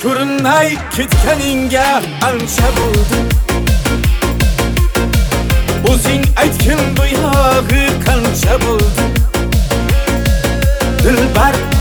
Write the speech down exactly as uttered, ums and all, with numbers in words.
ko'rinmay ketganingga ancha bo'ldi. O'zing aytgin bu yog'i qancha bo'ldi. Dilbar